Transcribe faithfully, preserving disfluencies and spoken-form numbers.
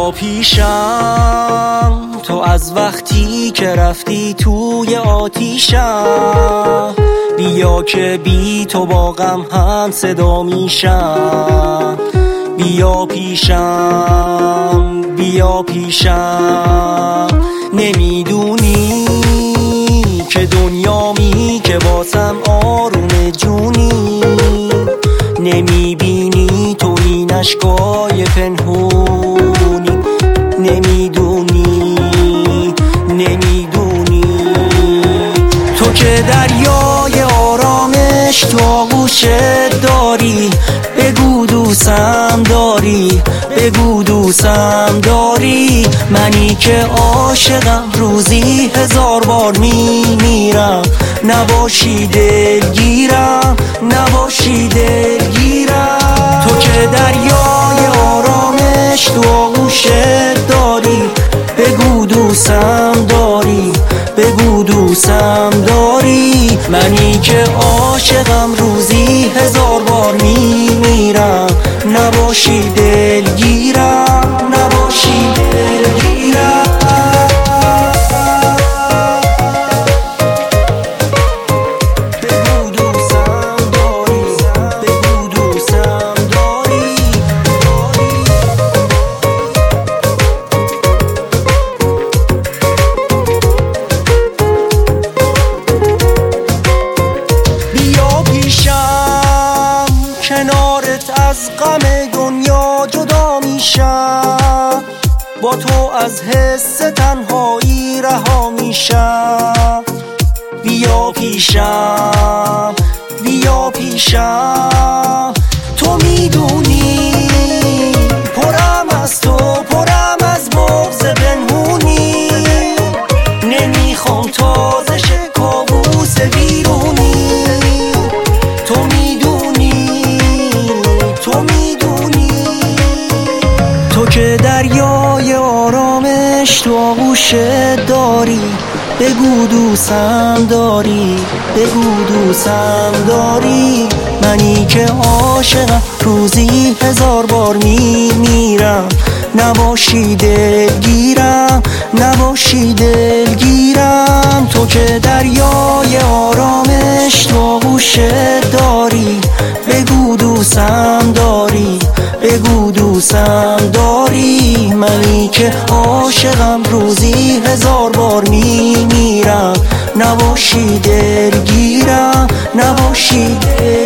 بیا پیشم تو از وقتی که رفتی توی آتیشم، بیا که بی تو با غم هم صدا میشم. بیا پیشم بیا پیشم، نمیدونی که دنیامی که واسم آروم جونی، نمیبینی تو این اشکای پنهونی، نمیدونی نمیدونی تو که دریای آرامش تو آغوشت داری، بگو دوستم داری، بگو دوستم داری. منی که عاشقم روزی هزار بار میمیرم، نباشی دلگیرم نباشی دلگیرم. تو که دریای آرامش تو آغوشت داری، بگو دوستم داری، بگو دوستم داری. منی که عاشقم روزی هزار بار میمیرم، نباشی دلگیرم نباشی دلگیرم. بگو دوستم داری، بگو دوستم داری. بیا پیشم کنارت از غم دنیا جدا میشم، با تو از حس تنهایی رها میشم. بیا پیشم بیا پیشم، تو میدونی پرم از تو پرم از بغض پنهونی، نمیخوام تازه شه کابوس بیرونی. تو میدونی تو میدونی تو که دریای آرامش تو آغوشت داری، بگو دوستم داری، بگو دوستم داری. منی که عاشقم روزی هزار بار میمیرم، نباشی دلگیرم نباشی دلگیرم. تو که دریای آرامش تو آغوشت داری، بگو دوستم داری، بگو دوستم داری. منی که عاشقم روزی هزار بار میمیرم، نباشی دلگیرم نباشی دلگیرم.